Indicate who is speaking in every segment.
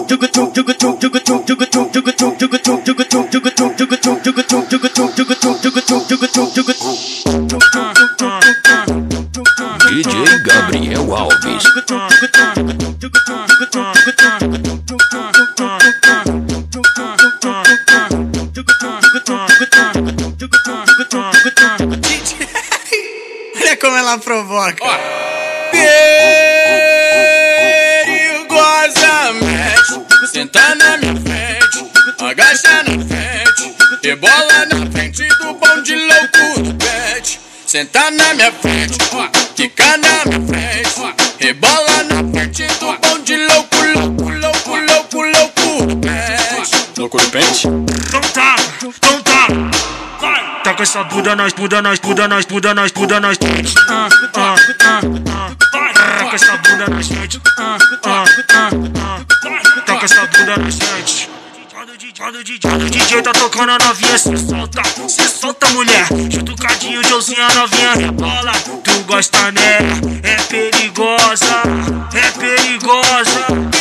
Speaker 1: DJ Gabriel Alves.
Speaker 2: Olha como ela provoca.
Speaker 3: Perigosamente, senta na minha frente, agacha na frente, rebola na frente do bonde louco do pet. Senta na minha frente, quica na minha frente, rebola na frente do bonde louco, louco, louco, louco, louco do pet.
Speaker 1: Louco do pet?
Speaker 4: Então tá. Vai. Tá com essa bunda nas bunda nas bunda nas bunda nas bunda nas frente. Vai. Tá com essa bunda nas frente. Tá com essa bunda nas frente. Quando o DJ tá tocando a novinha, se solta mulher. Junto com a Joãozinho, a novinha rebola. Tu gosta nela, é perigosa, é perigosa.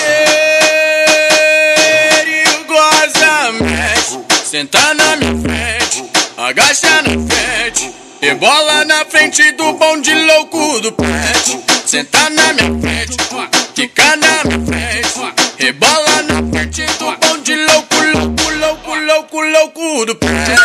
Speaker 3: Perigosamente, senta na minha frente, agacha na frente, rebola na frente do bonde louco do pet. Senta na minha frente, quica na minha frente, rebola na frente do bonde louco, louco, louco, louco, louco do pet.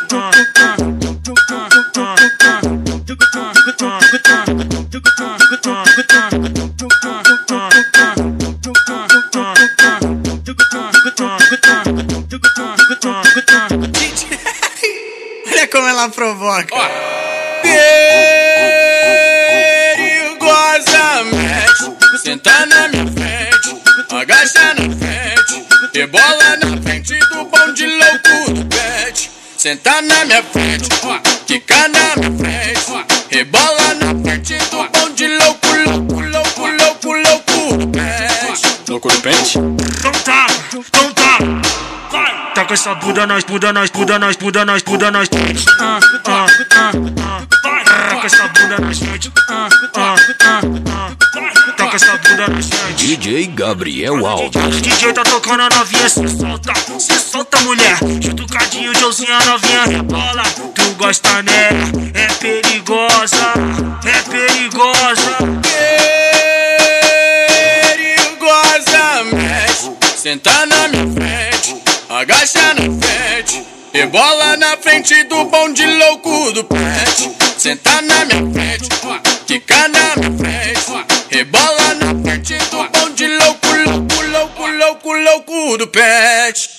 Speaker 2: Olha como ela provoca.
Speaker 3: Perigosamente, senta na minha frente, agacha na frente, rebola na frente do bonde louco do pet. Senta na minha frente, quica na minha frente, rebola na frente do bonde louco, louco, louco, louco, louco do pet.
Speaker 1: Louco do pet?
Speaker 4: Então tá. Vai. Tá com essa bunda nas bunda nas bunda nas bunda nas bunda nas frente. Vai. Tá com essa bunda nas frente. Tá com essa bunda nas frente.
Speaker 1: DJ Gabriel Alves.
Speaker 4: O DJ tá tocando a novinha, se solta mulher. Junto com a Joãozinho, a novinha rebola. Tu gosta nela, é perigosa, é perigosa.
Speaker 3: Perigosamente, senta na minha frente, agacha na frente, rebola na frente do bonde louco do pet. Senta na minha frente, quica na minha frente, rebola na frente do bonde louco, louco, louco, louco, louco do pet.